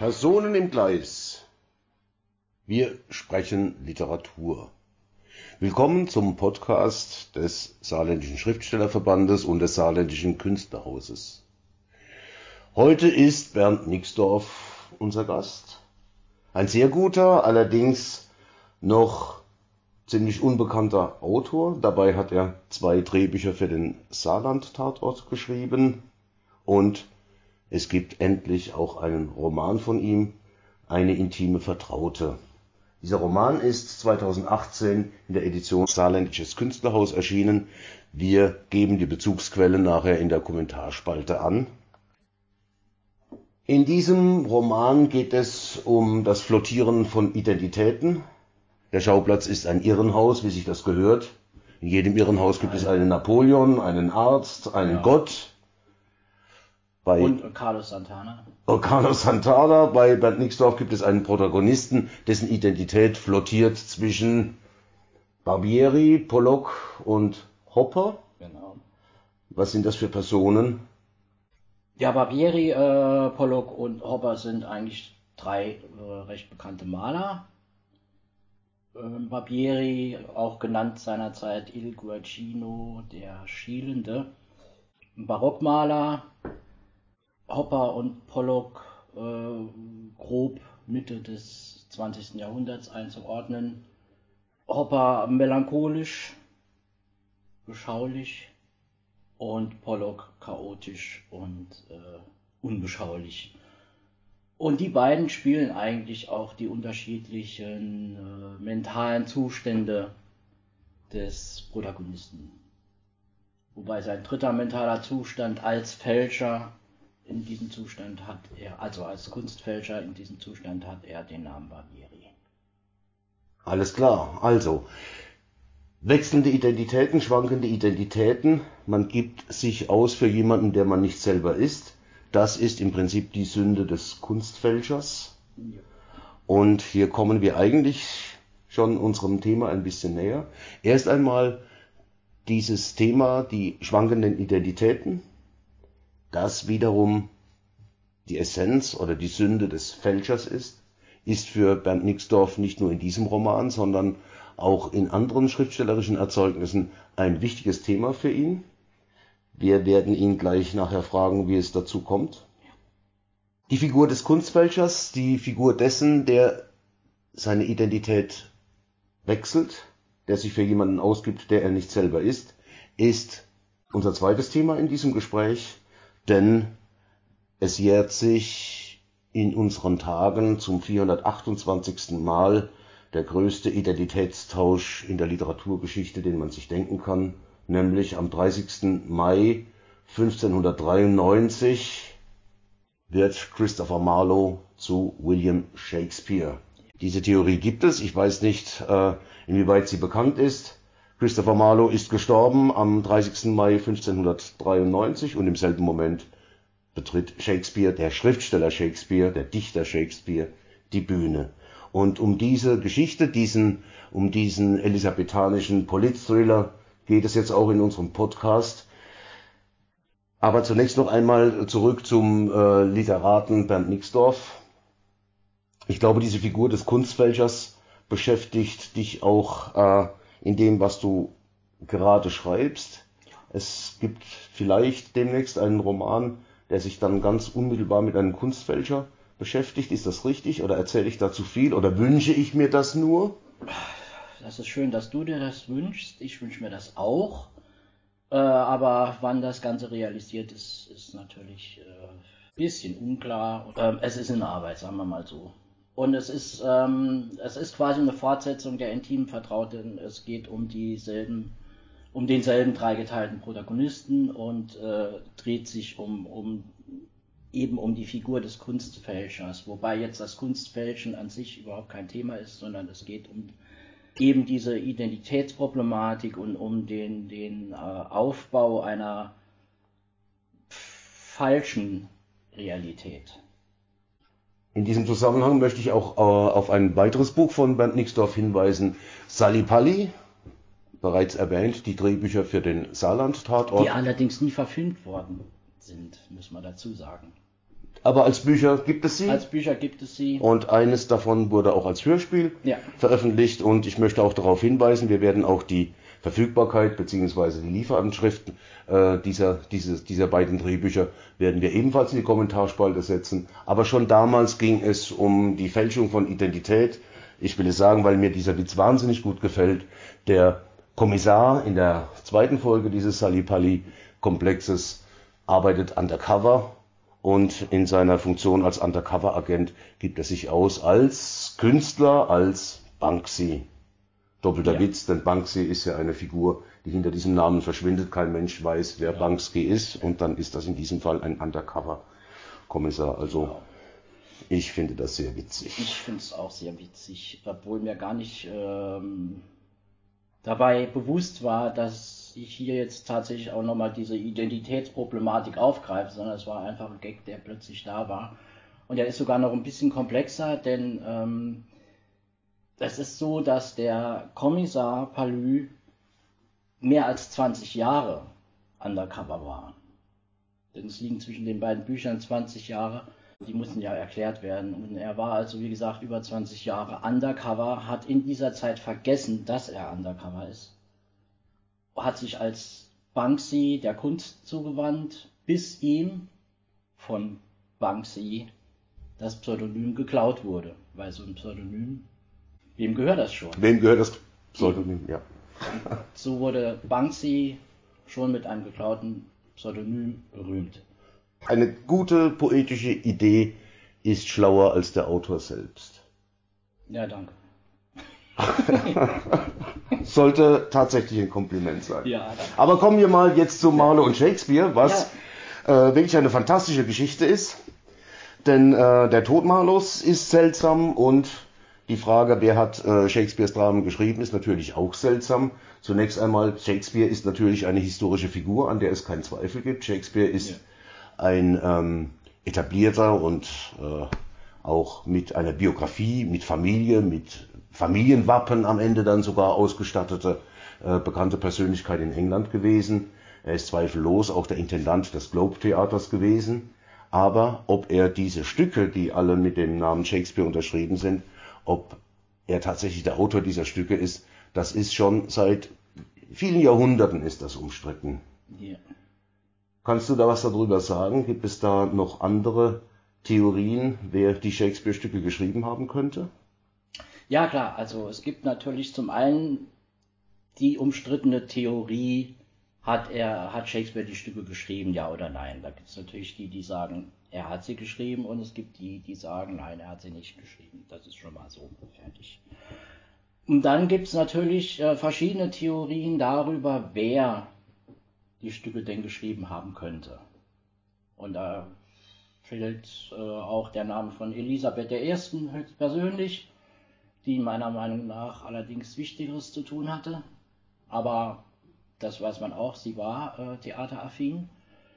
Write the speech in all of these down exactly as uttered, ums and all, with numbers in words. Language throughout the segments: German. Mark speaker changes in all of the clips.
Speaker 1: Personen im Gleis. Wir sprechen Literatur. Willkommen zum Podcast des Saarländischen Schriftstellerverbandes und des Saarländischen Künstlerhauses. Heute ist Bernd Nixdorf unser Gast. Ein sehr guter, allerdings noch ziemlich unbekannter Autor. Dabei hat er zwei Drehbücher für den Saarland-Tatort geschrieben und es gibt endlich auch einen Roman von ihm, Eine intime Vertraute. Dieser Roman ist zweitausendachtzehn in der Edition Saarländisches Künstlerhaus erschienen. Wir geben die Bezugsquelle nachher in der Kommentarspalte an. In diesem Roman geht es um das Flottieren von Identitäten. Der Schauplatz ist ein Irrenhaus, wie sich das gehört. In jedem Irrenhaus gibt es einen Napoleon, einen Arzt, einen ja. Gott. Bei
Speaker 2: Und Carlos Santana.
Speaker 1: Oh, Carlos Santana. Bei Bernd Nixdorf gibt es einen Protagonisten, dessen Identität flottiert zwischen Barbieri, Pollock und Hopper.
Speaker 2: Genau.
Speaker 1: Was sind das für Personen?
Speaker 2: Ja, Barbieri, äh, Pollock und Hopper sind eigentlich drei äh, recht bekannte Maler. Ähm, Barbieri, auch genannt seinerzeit Il Guercino, der Schielende, ein Barockmaler. Hopper und Pollock äh, grob Mitte des zwanzigsten Jahrhunderts einzuordnen. Hopper melancholisch, beschaulich und Pollock chaotisch und äh, unbeschaulich. Und die beiden spielen eigentlich auch die unterschiedlichen äh, mentalen Zustände des Protagonisten. Wobei sein dritter mentaler Zustand als Fälscher in diesem Zustand hat er, also als Kunstfälscher in diesem Zustand hat er den Namen Barbieri.
Speaker 1: Alles klar, also wechselnde Identitäten, schwankende Identitäten, man gibt sich aus für jemanden, der man nicht selber ist. Das ist im Prinzip die Sünde des Kunstfälschers. Ja. Und hier kommen wir eigentlich schon unserem Thema ein bisschen näher. Erst einmal dieses Thema, die schwankenden Identitäten. Das wiederum die Essenz oder die Sünde des Fälschers ist, ist für Bernd Nixdorf nicht nur in diesem Roman, sondern auch in anderen schriftstellerischen Erzeugnissen ein wichtiges Thema für ihn. Wir werden ihn gleich nachher fragen, wie es dazu kommt. Die Figur des Kunstfälschers, die Figur dessen, der seine Identität wechselt, der sich für jemanden ausgibt, der er nicht selber ist, ist unser zweites Thema in diesem Gespräch. Denn es jährt sich in unseren Tagen zum vierhundertachtundzwanzigsten Mal der größte Identitätstausch in der Literaturgeschichte, den man sich denken kann, nämlich am dreißigsten Mai fünfzehnhundertdreiundneunzig wird Christopher Marlowe zu William Shakespeare. Diese Theorie gibt es, ich weiß nicht, inwieweit sie bekannt ist. Christopher Marlowe ist gestorben am dreißigsten Mai fünfzehnhundertdreiundneunzig und im selben Moment betritt Shakespeare, der Schriftsteller Shakespeare, der Dichter Shakespeare, die Bühne. Und um diese Geschichte, diesen, um diesen elisabethanischen Politthriller geht es jetzt auch in unserem Podcast. Aber zunächst noch einmal zurück zum äh, Literaten Bernd Nixdorf. Ich glaube, diese Figur des Kunstfälschers beschäftigt dich auch äh, in dem, was du gerade schreibst. Es gibt vielleicht demnächst einen Roman, der sich dann ganz unmittelbar mit einem Kunstfälscher beschäftigt. Ist das richtig oder erzähle ich da zu viel oder wünsche ich mir das nur?
Speaker 2: Das ist schön, dass du dir das wünschst. Ich wünsche mir das auch. Äh, aber wann das Ganze realisiert ist, ist natürlich ein äh, bisschen unklar. Ähm, es ist in Arbeit, sagen wir mal so. Und es ist, ähm, es ist quasi eine Fortsetzung der intimen Vertrauten. Es geht um dieselben, um denselben dreigeteilten Protagonisten und äh, dreht sich um, um eben um die Figur des Kunstfälschers. Wobei jetzt das Kunstfälschen an sich überhaupt kein Thema ist, sondern es geht um eben diese Identitätsproblematik und um den, den äh, Aufbau einer falschen Realität.
Speaker 1: In diesem Zusammenhang möchte ich auch äh, auf ein weiteres Buch von Bernd Nixdorf hinweisen, Sallipalli, bereits erwähnt, die Drehbücher für den Saarland-Tatort.
Speaker 2: Die allerdings nie verfilmt worden sind, muss man dazu sagen.
Speaker 1: Aber als Bücher gibt es sie.
Speaker 2: Als Bücher gibt es sie.
Speaker 1: Und eines davon wurde auch als Hörspiel
Speaker 2: ja.
Speaker 1: veröffentlicht. Und ich möchte auch darauf hinweisen, wir werden auch die Verfügbarkeit bzw. die Lieferanschrift äh, dieser, dieses, dieser beiden Drehbücher werden wir ebenfalls in die Kommentarspalte setzen. Aber schon damals ging es um die Fälschung von Identität. Ich will es sagen, weil mir dieser Witz wahnsinnig gut gefällt. Der Kommissar in der zweiten Folge dieses Sally-Pally-Komplexes arbeitet undercover und in seiner Funktion als Undercover-Agent gibt er sich aus als Künstler, als Banksy. Doppelter ja. Witz, denn Banksy ist ja eine Figur, die hinter diesem Namen verschwindet. Kein Mensch weiß, wer ja. Banksy ist und dann ist das in diesem Fall ein Undercover-Kommissar. Also genau. Ich finde das sehr witzig.
Speaker 2: Ich finde es auch sehr witzig, obwohl mir gar nicht ähm, dabei bewusst war, dass ich hier jetzt tatsächlich auch nochmal diese Identitätsproblematik aufgreife, sondern es war einfach ein Gag, der plötzlich da war. Und der ist sogar noch ein bisschen komplexer, denn ähm, es ist so, dass der Kommissar Palü mehr als zwanzig Jahre undercover war. Denn es liegen zwischen den beiden Büchern zwanzig Jahre. Die mussten ja erklärt werden. Und er war also, wie gesagt, über zwanzig Jahre undercover, hat in dieser Zeit vergessen, dass er undercover ist. Hat sich als Banksy der Kunst zugewandt, bis ihm von Banksy das Pseudonym geklaut wurde. Weil so ein Pseudonym, wem gehört das schon?
Speaker 1: Wem gehört das Pseudonym, ja.
Speaker 2: So wurde Banksy schon mit einem geklauten Pseudonym berühmt.
Speaker 1: Eine gute poetische Idee ist schlauer als der Autor selbst.
Speaker 2: Ja, danke.
Speaker 1: Sollte tatsächlich ein Kompliment sein.
Speaker 2: Ja, danke.
Speaker 1: Aber kommen wir mal jetzt zu Marlowe und Shakespeare, was ja. äh, wirklich eine fantastische Geschichte ist. Denn äh, der Tod Marlowes ist seltsam und die Frage, wer hat äh, Shakespeares Dramen geschrieben, ist natürlich auch seltsam. Zunächst einmal, Shakespeare ist natürlich eine historische Figur, an der es keinen Zweifel gibt. Shakespeare ist ja. ein ähm, etablierter und äh, auch mit einer Biografie, mit Familie, mit Familienwappen am Ende dann sogar ausgestattete äh, bekannte Persönlichkeit in England gewesen. Er ist zweifellos auch der Intendant des Globe Theaters gewesen. Aber ob er diese Stücke, die alle mit dem Namen Shakespeare unterschrieben sind, ob er tatsächlich der Autor dieser Stücke ist, das ist schon seit vielen Jahrhunderten ist das umstritten.
Speaker 2: Yeah.
Speaker 1: Kannst du da was darüber sagen? Gibt es da noch andere Theorien, wer die Shakespeare-Stücke geschrieben haben könnte?
Speaker 2: Ja klar, also es gibt natürlich zum einen die umstrittene Theorie, hat er, hat Shakespeare die Stücke geschrieben, ja oder nein. Da gibt es natürlich die, die sagen, er hat sie geschrieben und es gibt die, die sagen, nein, er hat sie nicht geschrieben. Das ist schon mal so fertig. Und dann gibt es natürlich äh, verschiedene Theorien darüber, wer die Stücke denn geschrieben haben könnte. Und da fehlt äh, auch der Name von Elisabeth der Ersten höchstpersönlich, die meiner Meinung nach allerdings Wichtigeres zu tun hatte. Aber das weiß man auch, sie war äh, theateraffin.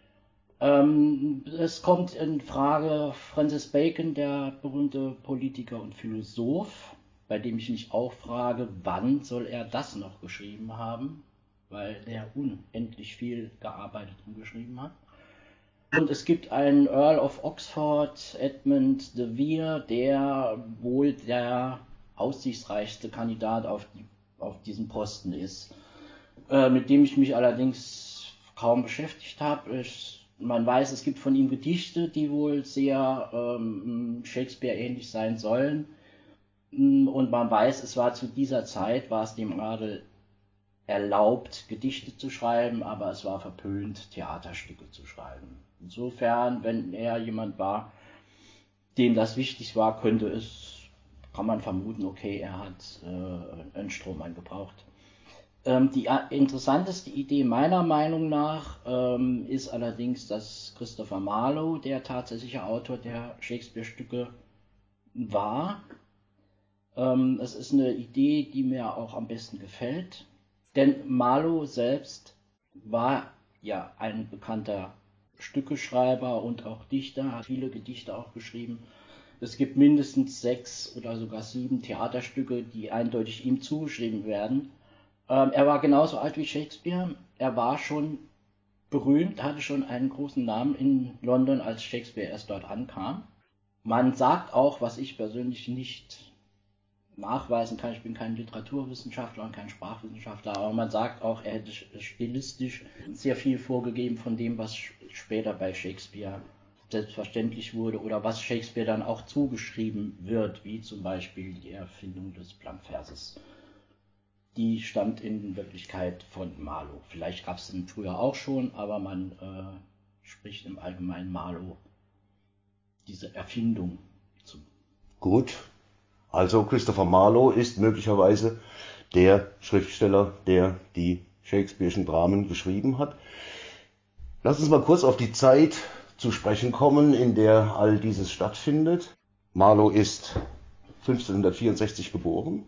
Speaker 2: Ähm, es kommt in Frage Francis Bacon, der berühmte Politiker und Philosoph, bei dem ich mich auch frage, wann soll er das noch geschrieben haben, weil er unendlich viel gearbeitet und geschrieben hat. Und es gibt einen Earl of Oxford, Edmund de Vere, der wohl der aussichtsreichste Kandidat auf, die, auf diesen Posten ist, äh, mit dem ich mich allerdings kaum beschäftigt habe. Man weiß, es gibt von ihm Gedichte, die wohl sehr ähm, Shakespeare-ähnlich sein sollen. Und man weiß, es war zu dieser Zeit, war es dem Adel erlaubt, Gedichte zu schreiben, aber es war verpönt, Theaterstücke zu schreiben. Insofern, wenn er jemand war, dem das wichtig war, könnte es, kann man vermuten, okay, er hat äh, einen Strohmann gebraucht. Ähm, die interessanteste Idee meiner Meinung nach ähm, ist allerdings, dass Christopher Marlowe der tatsächliche Autor der Shakespeare-Stücke war. Ähm, es ist eine Idee, die mir auch am besten gefällt, denn Marlowe selbst war ja ein bekannter Stückeschreiber und auch Dichter, hat viele Gedichte auch geschrieben. Es gibt mindestens sechs oder sogar sieben Theaterstücke, die eindeutig ihm zugeschrieben werden. Ähm, er war genauso alt wie Shakespeare. Er war schon berühmt, hatte schon einen großen Namen in London, als Shakespeare erst dort ankam. Man sagt auch, was ich persönlich nicht nachweisen kann, ich bin kein Literaturwissenschaftler und kein Sprachwissenschaftler, aber man sagt auch, er hätte stilistisch sehr viel vorgegeben von dem, was später bei Shakespeare selbstverständlich wurde oder was Shakespeare dann auch zugeschrieben wird, wie zum Beispiel die Erfindung des Blankverses. Die stammt in Wirklichkeit von Marlowe. Vielleicht gab es den früher auch schon, aber man äh, spricht im Allgemeinen Marlowe diese Erfindung zu.
Speaker 1: Gut, also Christopher Marlowe ist möglicherweise der Schriftsteller, der die Shakespeare'schen Dramen geschrieben hat. Lass uns mal kurz auf die Zeit zu sprechen kommen, in der all dieses stattfindet. Marlowe ist fünfzehnhundertvierundsechzig geboren.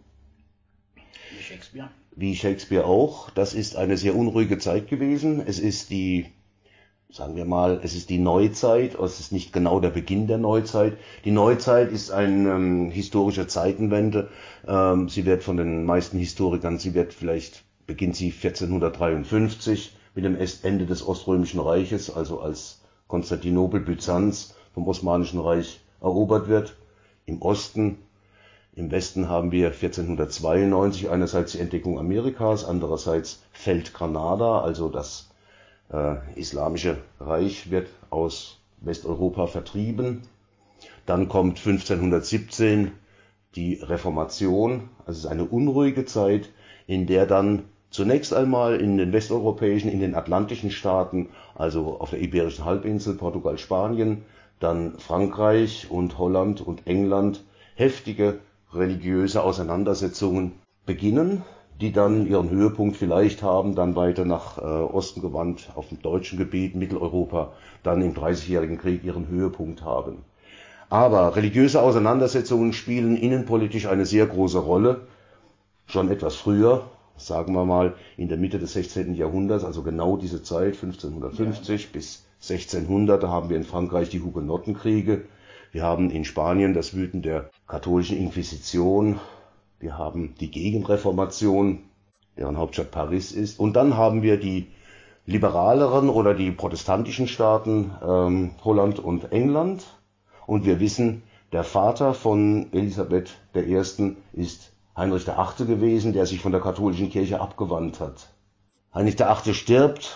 Speaker 2: Wie Shakespeare.
Speaker 1: Wie Shakespeare auch. Das ist eine sehr unruhige Zeit gewesen. Es ist die, sagen wir mal, es ist die Neuzeit. Es ist nicht genau der Beginn der Neuzeit. Die Neuzeit ist eine ähm, historische Zeitenwende. Ähm, sie wird von den meisten Historikern, sie wird vielleicht, beginnt sie vierzehnhundertdreiundfünfzig mit dem Ende des Oströmischen Reiches, also als Konstantinopel, Byzanz vom Osmanischen Reich erobert wird. Im Osten, im Westen haben wir vierzehnhundertzweiundneunzig einerseits die Entdeckung Amerikas, andererseits fällt Granada, also das äh, Islamische Reich wird aus Westeuropa vertrieben. Dann kommt fünfzehnhundertsiebzehn die Reformation, also es ist eine unruhige Zeit, in der dann zunächst einmal in den westeuropäischen, in den atlantischen Staaten, also auf der Iberischen Halbinsel, Portugal, Spanien, dann Frankreich und Holland und England heftige religiöse Auseinandersetzungen beginnen, die dann ihren Höhepunkt vielleicht haben, dann weiter nach äh, Osten gewandt, auf dem deutschen Gebiet, Mitteleuropa, dann im Dreißigjährigen Krieg ihren Höhepunkt haben. Aber religiöse Auseinandersetzungen spielen innenpolitisch eine sehr große Rolle, schon etwas früher, sagen wir mal in der Mitte des sechzehnten Jahrhunderts, also genau diese Zeit, fünfzehnhundertfünfzig ja. bis sechzehnhundert, da haben wir in Frankreich die Hugenottenkriege, wir haben in Spanien das Wüten der katholischen Inquisition, wir haben die Gegenreformation, deren Hauptstadt Paris ist, und dann haben wir die liberaleren oder die protestantischen Staaten, ähm, Holland und England, und wir wissen, der Vater von Elisabeth der Ersten ist Heinrich der Achte gewesen, der sich von der katholischen Kirche abgewandt hat. Heinrich der Achte stirbt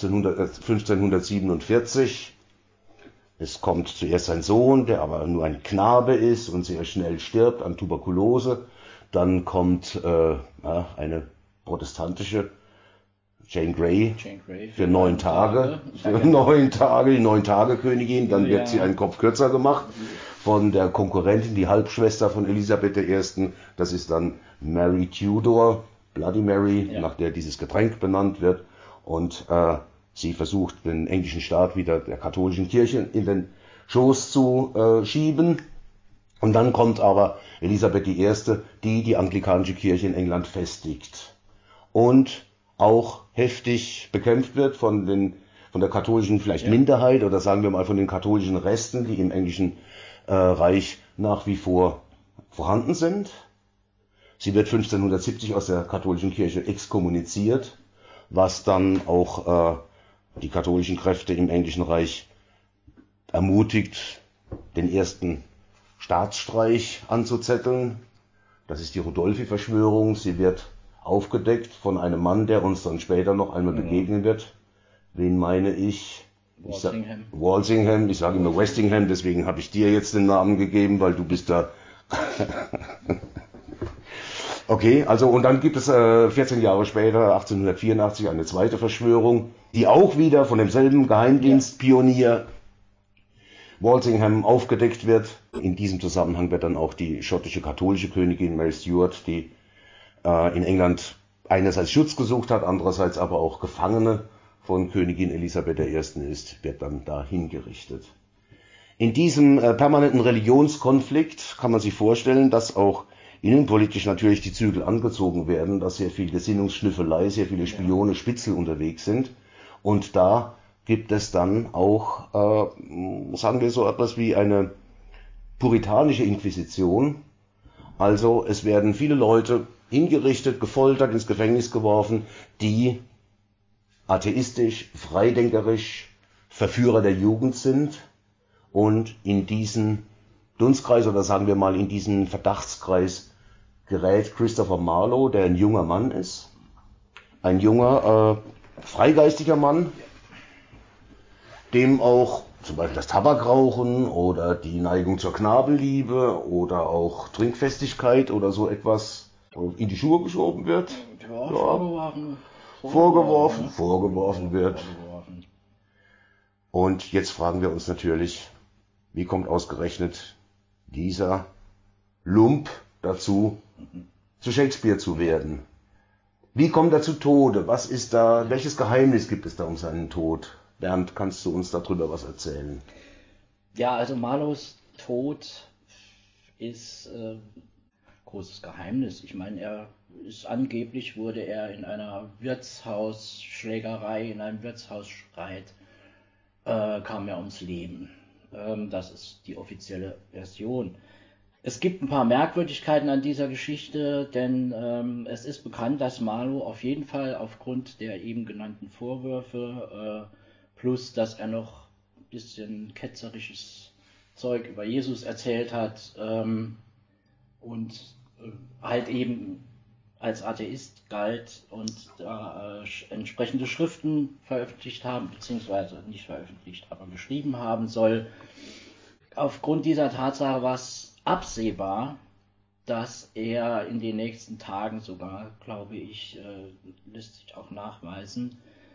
Speaker 1: fünfzehnhundertsiebenundvierzig. Es kommt zuerst sein Sohn, der aber nur ein Knabe ist und sehr schnell stirbt an Tuberkulose. Dann kommt äh, ja, eine protestantische Jane Grey,
Speaker 2: Jane Grey für,
Speaker 1: für neun Tage,
Speaker 2: Tage.
Speaker 1: für neun Tage, die neun Tage Königin. Dann
Speaker 2: ja.
Speaker 1: wird sie einen Kopf kürzer gemacht von der Konkurrentin, die Halbschwester von Elisabeth der Ersten. Das ist dann Mary Tudor, Bloody Mary, ja. nach der dieses Getränk benannt wird. Und äh, sie versucht, den englischen Staat wieder der katholischen Kirche in den Schoß zu äh, schieben. Und dann kommt aber Elisabeth die Erste, die die anglikanische Kirche in England festigt. Und auch heftig bekämpft wird von den von der katholischen vielleicht ja. Minderheit oder sagen wir mal von den katholischen Resten, die im englischen äh, Reich nach wie vor vorhanden sind. Sie wird fünfzehnhundertsiebzig aus der katholischen Kirche exkommuniziert, was dann auch äh, die katholischen Kräfte im englischen Reich ermutigt, den ersten Staatsstreich anzuzetteln. Das ist die Rudolfi-Verschwörung. Sie wird aufgedeckt von einem Mann, der uns dann später noch einmal ja. begegnen wird. Wen meine ich?
Speaker 2: Walsingham.
Speaker 1: Ich Walsingham, ich sage immer Westingham, deswegen habe ich dir jetzt den Namen gegeben, weil du bist da. Okay, also und dann gibt es äh, vierzehn Jahre später, achtzehnhundertvierundachtzig, eine zweite Verschwörung, die auch wieder von demselben Geheimdienstpionier Walsingham aufgedeckt wird. In diesem Zusammenhang wird dann auch die schottische katholische Königin Mary Stuart, die äh, in England einerseits Schutz gesucht hat, andererseits aber auch Gefangene von Königin Elisabeth der Ersten ist, wird dann da hingerichtet. In diesem äh, permanenten Religionskonflikt kann man sich vorstellen, dass auch innenpolitisch natürlich die Zügel angezogen werden, dass sehr viel Gesinnungsschnüffelei, sehr viele Spione, Spitzel unterwegs sind. Und da gibt es dann auch, äh, sagen wir so etwas wie eine puritanische Inquisition. Also es werden viele Leute hingerichtet, gefoltert, ins Gefängnis geworfen, die atheistisch, freidenkerisch, Verführer der Jugend sind und in diesen Dunstkreis oder sagen wir mal in diesen Verdachtskreis gerät Christopher Marlowe, der ein junger Mann ist, ein junger, äh, freigeistiger Mann, dem auch zum Beispiel das Tabakrauchen oder die Neigung zur Knabenliebe oder auch Trinkfestigkeit oder so etwas in die Schuhe geschoben wird.
Speaker 2: Ja,
Speaker 1: Ja.
Speaker 2: vorgeworfen.
Speaker 1: Vorgeworfen,
Speaker 2: ne?
Speaker 1: vorgeworfen wird.
Speaker 2: Vorgeworfen.
Speaker 1: Und jetzt fragen wir uns natürlich, wie kommt ausgerechnet dieser Lump dazu, zu Shakespeare zu werden? Wie kommt er zu Tode? Was ist da, welches Geheimnis gibt es da um seinen Tod? Bernd, kannst du uns darüber was erzählen?
Speaker 2: Ja, also Marlowes Tod ist äh, großes Geheimnis. Ich meine, er ist angeblich wurde er in einer Wirtshausschlägerei, in einem Wirtshausstreit äh, kam er ums Leben. Ähm, das ist die offizielle Version. Es gibt ein paar Merkwürdigkeiten an dieser Geschichte, denn ähm, es ist bekannt, dass Marlowe auf jeden Fall aufgrund der eben genannten Vorwürfe äh, plus, dass er noch ein bisschen ketzerisches Zeug über Jesus erzählt hat ähm, und äh, halt eben als Atheist galt und da äh, entsprechende Schriften veröffentlicht haben, beziehungsweise nicht veröffentlicht, aber geschrieben haben soll. Aufgrund dieser Tatsache war es absehbar, dass er in den nächsten Tagen sogar, glaube ich, äh, lässt sich auch nachweisen,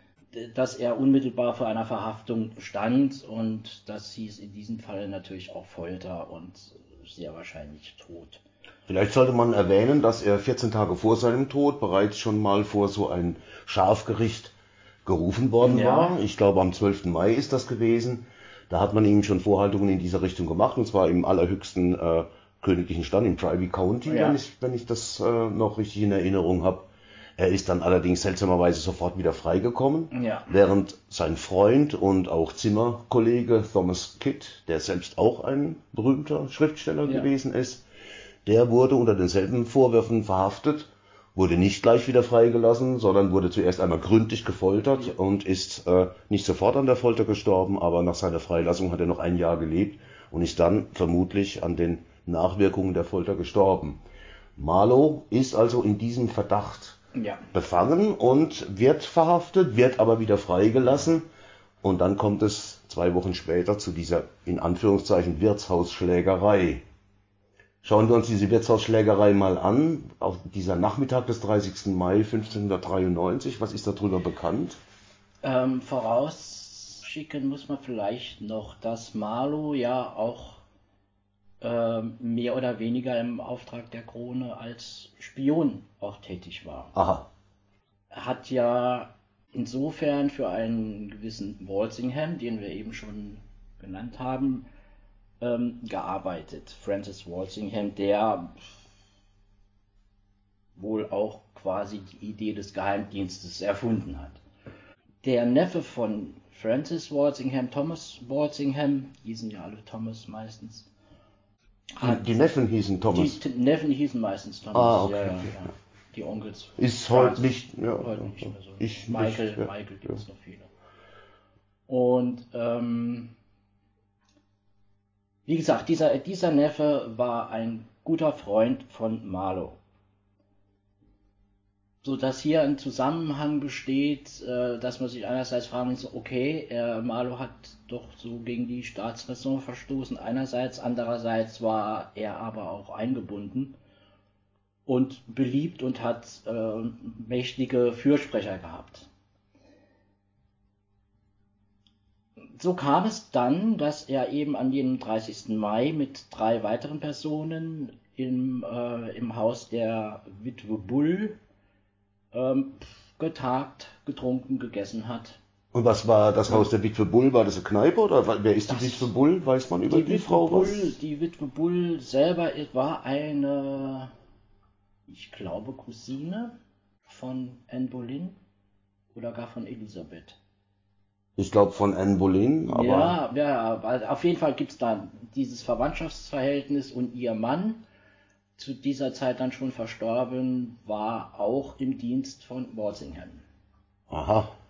Speaker 2: dass er unmittelbar vor einer Verhaftung stand und das hieß in diesem Fall natürlich auch Folter und sehr wahrscheinlich Tod.
Speaker 1: Vielleicht sollte man erwähnen, dass er vierzehn Tage vor seinem Tod bereits schon mal vor so ein Schafgericht gerufen worden
Speaker 2: Ja.
Speaker 1: war. Ich glaube, am zwölften Mai ist das gewesen. Da hat man ihm schon Vorhaltungen in dieser Richtung gemacht, und zwar im allerhöchsten äh, königlichen Stand, im Tribee County,
Speaker 2: Ja.
Speaker 1: wenn ich, wenn ich das äh, noch richtig in Erinnerung habe. Er ist dann allerdings seltsamerweise sofort wieder freigekommen,
Speaker 2: Ja.
Speaker 1: während sein Freund und auch Zimmerkollege Thomas Kidd, der selbst auch ein berühmter Schriftsteller
Speaker 2: Ja.
Speaker 1: gewesen ist, der wurde unter denselben Vorwürfen verhaftet, wurde nicht gleich wieder freigelassen, sondern wurde zuerst einmal gründlich gefoltert
Speaker 2: Ja.
Speaker 1: und ist äh, nicht sofort an der Folter gestorben, aber nach seiner Freilassung hat er noch ein Jahr gelebt und ist dann vermutlich an den Nachwirkungen der Folter gestorben. Marlowe ist also in diesem Verdacht
Speaker 2: Ja.
Speaker 1: befangen und wird verhaftet, wird aber wieder freigelassen, und dann kommt es zwei Wochen später zu dieser in Anführungszeichen Wirtshausschlägerei. Schauen wir uns diese Wirtshausschlägerei mal an, auf dieser Nachmittag des dreißigsten Mai fünfzehnhundertdreiundneunzig. Was ist darüber bekannt?
Speaker 2: Ähm, vorausschicken muss man vielleicht noch, dass Marlowe ja auch ähm, mehr oder weniger im Auftrag der Krone als Spion auch tätig war.
Speaker 1: Aha.
Speaker 2: Er hat ja insofern für einen gewissen Walsingham, den wir eben schon genannt haben, ähm, gearbeitet. Francis Walsingham, der wohl auch quasi die Idee des Geheimdienstes erfunden hat. Der Neffe von Francis Walsingham, Thomas Walsingham, hießen ja alle Thomas meistens.
Speaker 1: Die, die Neffen hießen Thomas.
Speaker 2: Die Neffen hießen meistens Thomas.
Speaker 1: Ah, okay,
Speaker 2: ja, ja,
Speaker 1: okay.
Speaker 2: ja. Die Onkels.
Speaker 1: Ist
Speaker 2: Franz,
Speaker 1: heute nicht, ja,
Speaker 2: heute
Speaker 1: ja,
Speaker 2: nicht
Speaker 1: ja.
Speaker 2: mehr so.
Speaker 1: Ich,
Speaker 2: Michael,
Speaker 1: ich, ja,
Speaker 2: Michael gibt es
Speaker 1: ja.
Speaker 2: noch viele. Und ähm, wie gesagt, dieser, dieser Neffe war ein guter Freund von Marlowe. So dass hier ein Zusammenhang besteht, äh, dass man sich einerseits fragen muss, okay, äh, Marlowe hat doch so gegen die Staatsräson verstoßen, einerseits, andererseits war er aber auch eingebunden und beliebt und hat äh, mächtige Fürsprecher gehabt. So kam es dann, dass er eben an jenem dreißigsten Mai mit drei weiteren Personen im, äh, im Haus der Witwe Bull ähm, getagt, getrunken, gegessen hat.
Speaker 1: Und was war das Haus der Witwe Bull? War das eine Kneipe oder wer ist die
Speaker 2: Das-
Speaker 1: Witwe Bull? Weiß man über die,
Speaker 2: Die Witwe,
Speaker 1: Frau
Speaker 2: Bull,
Speaker 1: was?
Speaker 2: die Witwe Bull selber war eine, ich glaube, Cousine von Anne Boleyn oder gar von Elisabeth.
Speaker 1: Ich glaube von Anne Boleyn, aber
Speaker 2: Ja, ja, weil auf jeden Fall gibt es da dieses Verwandtschaftsverhältnis und ihr Mann, zu dieser Zeit dann schon verstorben, war auch im Dienst von Walsingham.
Speaker 1: aha.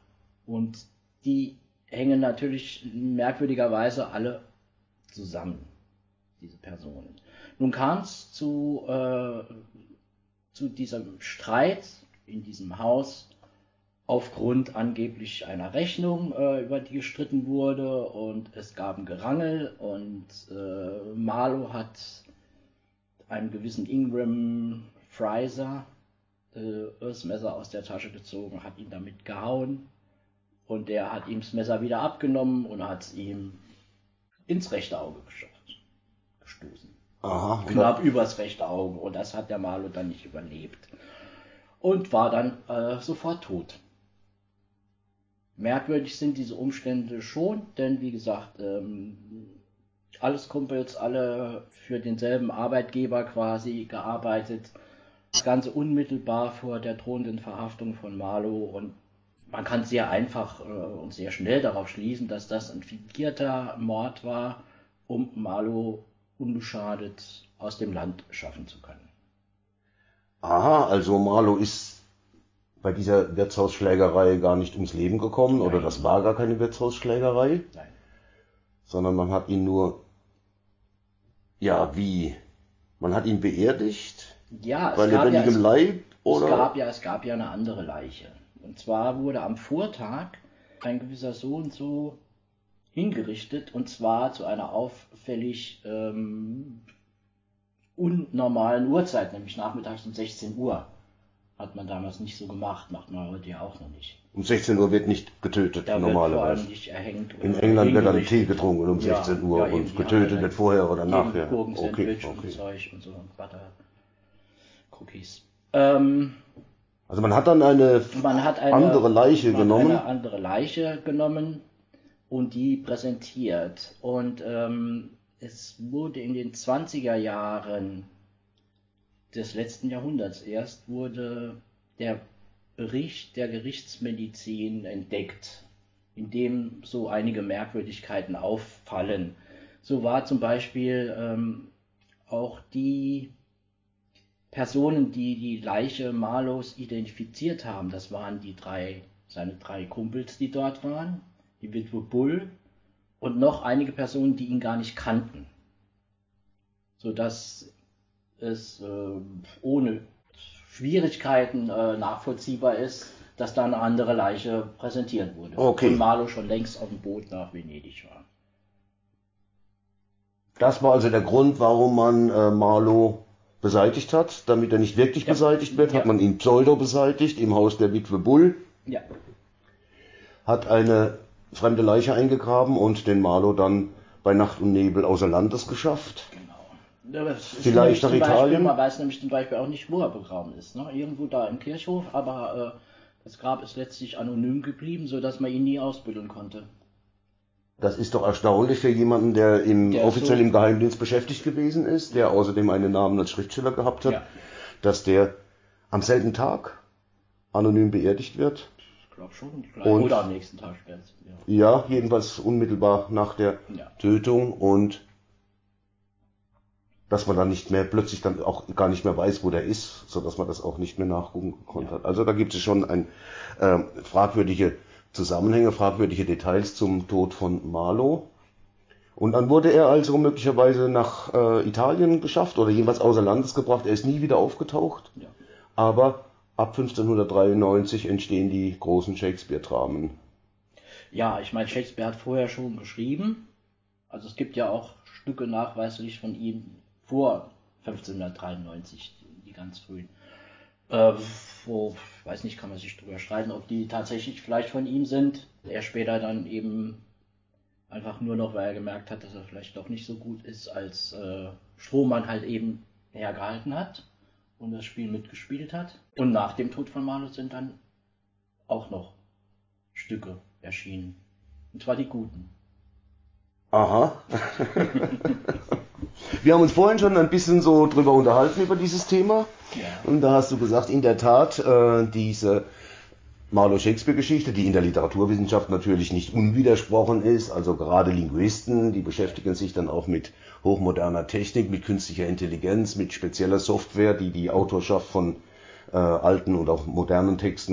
Speaker 2: Und die hängen natürlich merkwürdigerweise alle zusammen, diese Personen. Nun kam es zu, äh, zu diesem Streit in diesem Haus aufgrund angeblich einer Rechnung, äh, über die gestritten wurde, und es gab ein Gerangel, und äh, Marlowe hat einen gewissen Ingram Fraser äh, das Messer aus der Tasche gezogen, hat ihn damit gehauen, und der hat ihm das Messer wieder abgenommen und hat es ihm ins rechte Auge gestoßen.
Speaker 1: Aha,
Speaker 2: Knapp übers rechte Auge, und das hat der Marlowe dann nicht überlebt und war dann äh, sofort tot. Merkwürdig sind diese Umstände schon, denn wie gesagt, ähm, alles Kumpels, alle für denselben Arbeitgeber quasi gearbeitet. Das Ganze unmittelbar vor der drohenden Verhaftung von Marlowe, und man kann sehr einfach äh, und sehr schnell darauf schließen, dass das ein fingierter Mord war, um Marlowe unbeschadet aus dem Land schaffen zu können.
Speaker 1: Aha, also Marlowe ist bei dieser Wirtshausschlägerei gar nicht ums Leben gekommen,
Speaker 2: Nein.
Speaker 1: Oder das war gar keine Wirtshausschlägerei?
Speaker 2: Nein.
Speaker 1: Sondern man hat ihn nur, ja wie, man hat ihn beerdigt?
Speaker 2: Ja, es
Speaker 1: Bei
Speaker 2: gab ja,
Speaker 1: lebendigem
Speaker 2: es,
Speaker 1: Leib? Oder?
Speaker 2: Es gab ja, es gab ja eine andere Leiche. Und zwar wurde am Vortag ein gewisser so und so hingerichtet, und zwar zu einer auffällig ähm, unnormalen Uhrzeit, nämlich nachmittags um sechzehn Uhr. Hat man damals nicht so gemacht, macht man heute ja auch noch nicht.
Speaker 1: Um sechzehn Uhr wird nicht getötet,
Speaker 2: Da wird vor
Speaker 1: normalerweise.
Speaker 2: allem nicht erhängt oder
Speaker 1: In England wird dann
Speaker 2: hingerichtet.
Speaker 1: Tee getrunken um
Speaker 2: Ja,
Speaker 1: sechzehn Uhr
Speaker 2: ja, eben,
Speaker 1: und
Speaker 2: die
Speaker 1: getötet
Speaker 2: haben
Speaker 1: wird vorher oder nachher.
Speaker 2: Gurken-Sandwich
Speaker 1: Okay, okay.
Speaker 2: und Zeug und so und Butter, Cookies. Ähm,
Speaker 1: Also man hat dann eine,
Speaker 2: man hat eine
Speaker 1: andere Leiche
Speaker 2: man
Speaker 1: genommen.
Speaker 2: Hat eine andere Leiche genommen und die präsentiert. Und ähm, es wurde in den zwanziger Jahren des letzten Jahrhunderts erst wurde der Bericht der Gerichtsmedizin entdeckt, in dem so einige Merkwürdigkeiten auffallen. So war zum Beispiel ähm, auch die Personen, die die Leiche Marlowes identifiziert haben, das waren die drei, seine drei Kumpels, die dort waren, die Witwe Bull und noch einige Personen, die ihn gar nicht kannten, sodass es äh, ohne Schwierigkeiten äh, nachvollziehbar ist, dass da eine andere Leiche präsentiert wurde.
Speaker 1: Okay.
Speaker 2: Und Marlowe schon längst auf dem Boot nach Venedig war.
Speaker 1: Das war also der Grund, warum man äh, Marlowe beseitigt hat, damit er nicht wirklich
Speaker 2: Ja.
Speaker 1: beseitigt wird,
Speaker 2: Ja.
Speaker 1: hat man ihn pseudo beseitigt im Haus der Witwe Bull,
Speaker 2: Ja,
Speaker 1: hat eine fremde Leiche eingegraben und den Marlowe dann bei Nacht und Nebel außer Landes geschafft.
Speaker 2: genau. Das ist
Speaker 1: Vielleicht
Speaker 2: nämlich
Speaker 1: nach
Speaker 2: zum Beispiel,
Speaker 1: Italien?
Speaker 2: man weiß nämlich zum Beispiel auch nicht, wo er begraben ist. Ne? Irgendwo da im Kirchhof, aber äh, das Grab ist letztlich anonym geblieben, sodass man ihn nie ausbuddeln konnte.
Speaker 1: Das ist doch erstaunlich für jemanden, der, im,
Speaker 2: Der
Speaker 1: offiziell
Speaker 2: so-
Speaker 1: im Geheimdienst beschäftigt gewesen ist, der außerdem einen Namen als Schriftsteller gehabt hat,
Speaker 2: Ja.
Speaker 1: dass der am selben Tag anonym beerdigt wird.
Speaker 2: Ich glaube schon. Gleich.
Speaker 1: Und-
Speaker 2: Oder am nächsten Tag spätestens. Ja.
Speaker 1: Ja, jedenfalls unmittelbar nach der
Speaker 2: Ja.
Speaker 1: Tötung, und dass man dann nicht mehr, plötzlich dann auch gar nicht mehr weiß, wo der ist, so dass man das auch nicht mehr nachgucken konnte.
Speaker 2: Ja.
Speaker 1: hat. Also da gibt es schon ein, äh, fragwürdige Zusammenhänge, fragwürdige Details zum Tod von Marlowe. Und dann wurde er also möglicherweise nach äh, Italien geschafft oder jeweils außer Landes gebracht. Er ist nie wieder aufgetaucht,
Speaker 2: Ja.
Speaker 1: aber ab fünfzehnhundertdreiundneunzig entstehen die großen Shakespeare-Dramen.
Speaker 2: Ja, ich meine, Shakespeare hat vorher schon geschrieben. Also es gibt ja auch Stücke nachweislich von ihm vor fünfzehnhundertdreiundneunzig, die ganz frühen. Äh, wo, ich weiß nicht, kann man sich drüber streiten, ob die tatsächlich vielleicht von ihm sind. Er später dann eben einfach nur noch, weil er gemerkt hat, dass er vielleicht doch nicht so gut ist, als äh, Strohmann halt eben hergehalten hat und das Spiel mitgespielt hat. Und nach dem Tod von Marlowe sind dann auch noch Stücke erschienen. Und zwar die guten.
Speaker 1: Aha. Wir haben uns vorhin schon ein bisschen so drüber unterhalten über dieses Thema.
Speaker 2: Ja.
Speaker 1: Und da hast du gesagt, in der Tat, äh, diese Marlowe-Shakespeare-Geschichte, die in der Literaturwissenschaft natürlich nicht unwidersprochen ist, also gerade Linguisten, die beschäftigen sich dann auch mit hochmoderner Technik, mit künstlicher Intelligenz, mit spezieller Software, die die Autorschaft von äh, alten und auch modernen Texten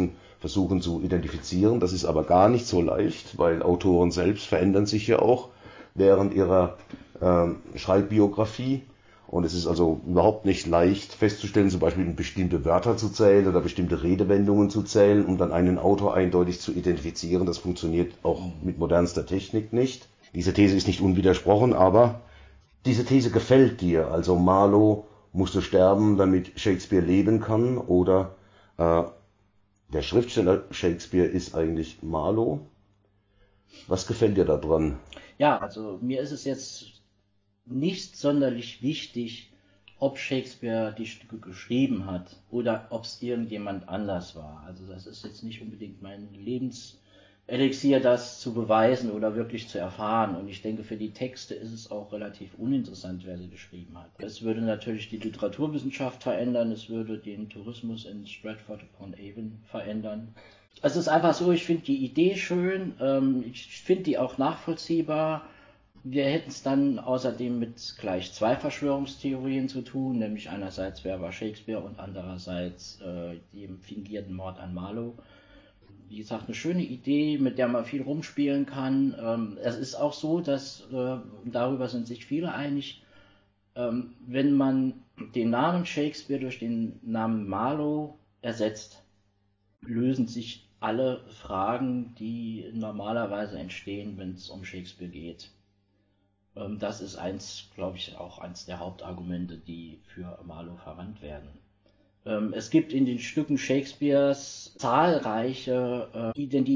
Speaker 1: versuchen zu identifizieren. Das ist aber gar nicht so leicht, weil Autoren selbst verändern sich ja auch während ihrer äh, Schreibbiografie. Und es ist also überhaupt nicht leicht festzustellen, zum Beispiel bestimmte Wörter zu zählen oder bestimmte Redewendungen zu zählen, um dann einen Autor eindeutig zu identifizieren. Das funktioniert auch mit modernster Technik nicht. Diese These ist nicht unwidersprochen, aber diese These gefällt dir. Also Marlowe musste sterben, damit Shakespeare leben kann, oder äh, der Schriftsteller Shakespeare ist eigentlich Marlowe. Was gefällt dir daran?
Speaker 2: Ja, also mir ist es jetzt nicht sonderlich wichtig, ob Shakespeare die Stücke geschrieben hat oder ob es irgendjemand anders war. Also das ist jetzt nicht unbedingt mein Lebenselixier, das zu beweisen oder wirklich zu erfahren. Und ich denke, für die Texte ist es auch relativ uninteressant, wer sie geschrieben hat. Es würde natürlich die Literaturwissenschaft verändern, es würde den Tourismus in Stratford-upon-Avon verändern. Es ist einfach so, ich finde die Idee schön, ähm, ich finde die auch nachvollziehbar. Wir hätten es dann außerdem mit gleich zwei Verschwörungstheorien zu tun, nämlich einerseits, wer war Shakespeare, und andererseits äh, dem fingierten Mord an Marlowe. Wie gesagt, eine schöne Idee, mit der man viel rumspielen kann. Ähm, es ist auch so, dass, äh, darüber sind sich viele einig, ähm, wenn man den Namen Shakespeare durch den Namen Marlowe ersetzt, lösen sich alle Fragen, die normalerweise entstehen, wenn es um Shakespeare geht. Das ist eins, glaube ich, auch eins der Hauptargumente, die für Marlowe verwandt werden. Es gibt in den Stücken Shakespeares zahlreiche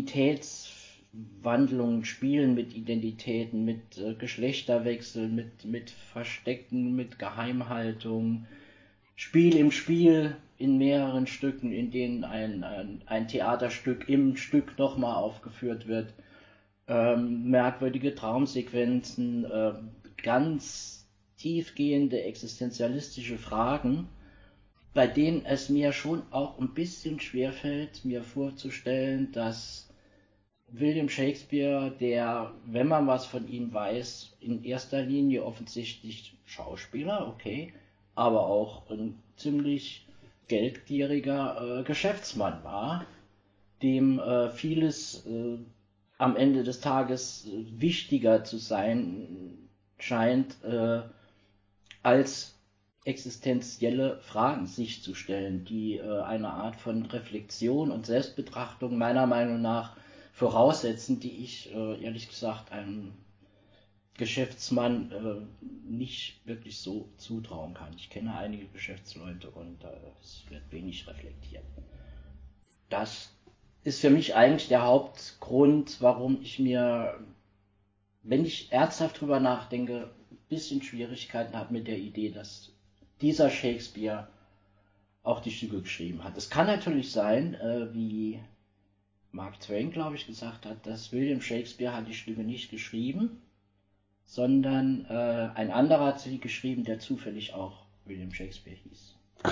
Speaker 2: Identitätswandlungen, Spielen mit Identitäten, mit Geschlechterwechseln, mit, mit Verstecken, mit Geheimhaltung, Spiel im Spiel in mehreren Stücken, in denen ein, ein, ein Theaterstück im Stück nochmal aufgeführt wird. Ähm, merkwürdige Traumsequenzen, äh, ganz tiefgehende existenzialistische Fragen, bei denen es mir schon auch ein bisschen schwerfällt, mir vorzustellen, dass William Shakespeare, der, wenn man was von ihm weiß, in erster Linie offensichtlich Schauspieler, okay, aber auch ein ziemlich geldgieriger äh, Geschäftsmann war, dem äh, vieles äh, am Ende des Tages wichtiger zu sein scheint, äh, als existenzielle Fragen sich zu stellen, die äh, eine Art von Reflexion und Selbstbetrachtung meiner Meinung nach voraussetzen, die ich äh, ehrlich gesagt einem Geschäftsmann äh, nicht wirklich so zutrauen kann. Ich kenne einige Geschäftsleute und äh, es wird wenig reflektiert. Das ist für mich eigentlich der Hauptgrund, warum ich mir, wenn ich ernsthaft drüber nachdenke, ein bisschen Schwierigkeiten habe mit der Idee, dass dieser Shakespeare auch die Stücke geschrieben hat. Es kann natürlich sein, äh, wie Mark Twain, glaube ich, gesagt hat, dass William Shakespeare hat die Stücke nicht geschrieben, sondern äh, ein anderer hat sie geschrieben, der zufällig auch William Shakespeare hieß.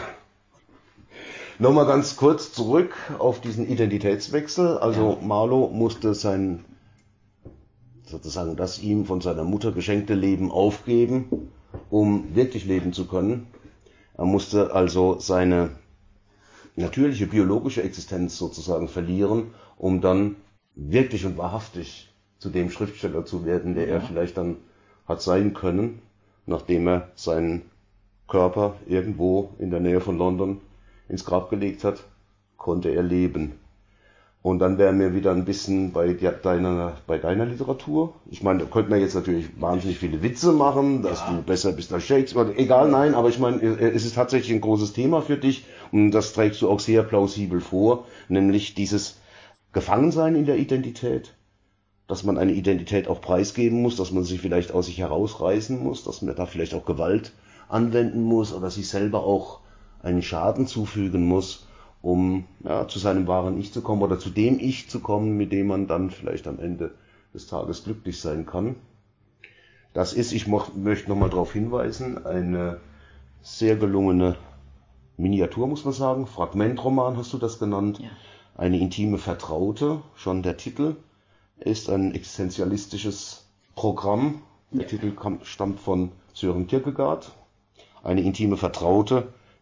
Speaker 1: Nochmal ganz kurz zurück auf diesen Identitätswechsel. Also ja. Marlowe musste sein, sozusagen das ihm von seiner Mutter geschenkte Leben aufgeben, um wirklich leben zu können. Er musste also seine natürliche biologische Existenz sozusagen verlieren, um dann wirklich und wahrhaftig zu dem Schriftsteller zu werden, der ja. er vielleicht dann hat sein können, nachdem er seinen Körper irgendwo in der Nähe von London ins Grab gelegt hat, konnte er leben. Und dann wären wir wieder ein bisschen bei deiner, bei deiner Literatur. Ich meine, da könnte man jetzt natürlich wahnsinnig viele Witze machen, dass ja. du besser bist als Shakespeare. Egal, nein, aber ich meine, es ist tatsächlich ein großes Thema für dich und das trägst du auch sehr plausibel vor, nämlich dieses Gefangensein in der Identität, dass man eine Identität auch preisgeben muss, dass man sich vielleicht aus sich herausreißen muss, dass man da vielleicht auch Gewalt anwenden muss oder sich selber auch einen Schaden zufügen muss, um ja, zu seinem wahren Ich zu kommen oder zu dem Ich zu kommen, mit dem man dann vielleicht am Ende des Tages glücklich sein kann. Das ist, ich mo- möchte nochmal darauf hinweisen, eine sehr gelungene Miniatur, muss man sagen, Fragmentroman hast du das genannt,
Speaker 2: ja.
Speaker 1: Eine intime Vertraute, schon der Titel, ist ein existenzialistisches Programm. Der ja. Titel kam, stammt von Søren Kierkegaard. Eine intime Vertraute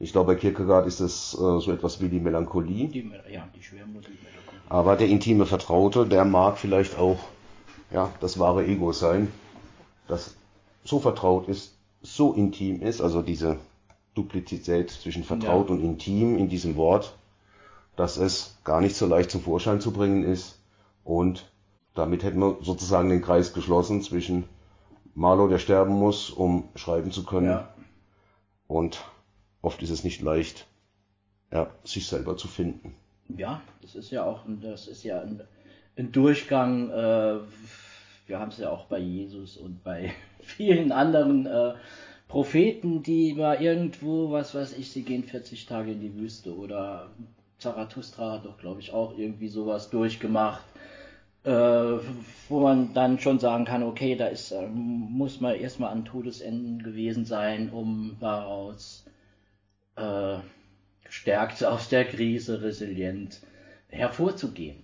Speaker 1: Ich glaube, bei Kierkegaard ist es äh, so etwas wie die Melancholie.
Speaker 2: Die, ja, die Schwermut, die Melancholie.
Speaker 1: Aber der intime Vertraute, der mag vielleicht auch ja, das wahre Ego sein, das so vertraut ist, so intim ist, also diese Duplizität zwischen vertraut ja. und intim in diesem Wort, dass es gar nicht so leicht zum Vorschein zu bringen ist. Und damit hätten wir sozusagen den Kreis geschlossen zwischen Marlow, der sterben muss, um schreiben zu können. Ja. Und oft ist es nicht leicht, ja, sich selber zu finden.
Speaker 2: Ja, das ist ja auch das ist ja ein, ein Durchgang. Äh, wir haben es ja auch bei Jesus und bei vielen anderen äh, Propheten, die mal irgendwo, was weiß ich, sie gehen vierzig Tage in die Wüste, oder Zarathustra hat doch, glaube ich, auch irgendwie sowas durchgemacht, äh, wo man dann schon sagen kann, okay, da ist, äh, muss man erstmal an Todesenden gewesen sein, um daraus äh, gestärkt aus der Krise, resilient hervorzugehen.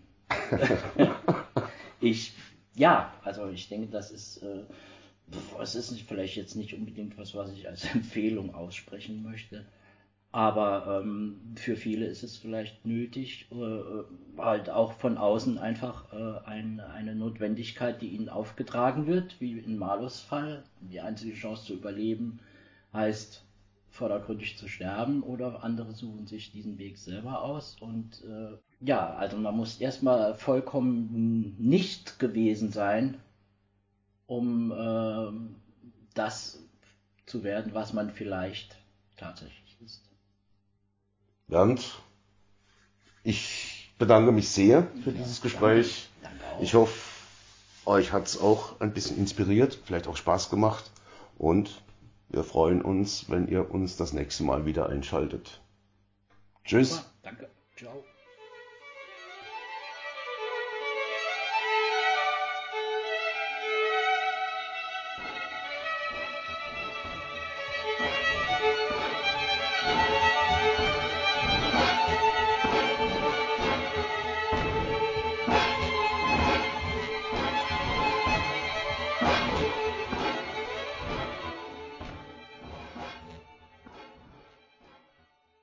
Speaker 2: ich, ja, also ich denke, das ist, äh, es ist nicht, vielleicht jetzt nicht unbedingt was, was ich als Empfehlung aussprechen möchte, aber ähm, für viele ist es vielleicht nötig, äh, halt auch von außen einfach äh, ein, eine Notwendigkeit, die ihnen aufgetragen wird, wie in Marlows Fall. Die einzige Chance zu überleben heißt, vordergründig zu sterben, oder andere suchen sich diesen Weg selber aus. Und äh, ja, also man muss erstmal vollkommen nicht gewesen sein, um äh, das zu werden, was man vielleicht tatsächlich ist.
Speaker 1: Bernd, ich bedanke mich sehr für ja, dieses Gespräch.
Speaker 2: Danke, danke
Speaker 1: ich hoffe, euch hat es auch ein bisschen inspiriert, vielleicht auch Spaß gemacht, und wir freuen uns, wenn ihr uns das nächste Mal wieder einschaltet. Tschüss.
Speaker 2: Super, danke. Ciao.